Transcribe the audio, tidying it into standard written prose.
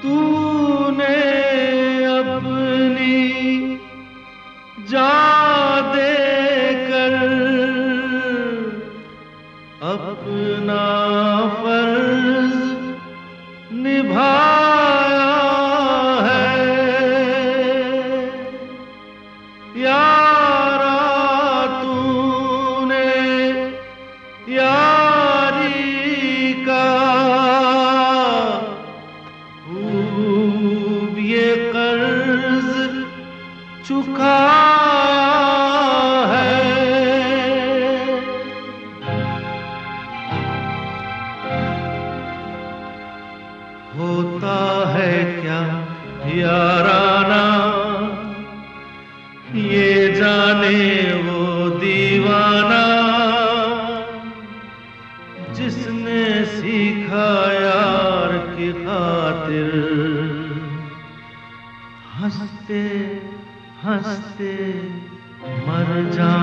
तूने अपनी जा देकर अपना फर्ज निभाया है। यारा तूने यारी का खूब ये कर्ज चुकाया है। होता है क्या याराना ये जाने वो दीवाना जिसने सीखा यार की खातिर हंसते हंसते मर जा।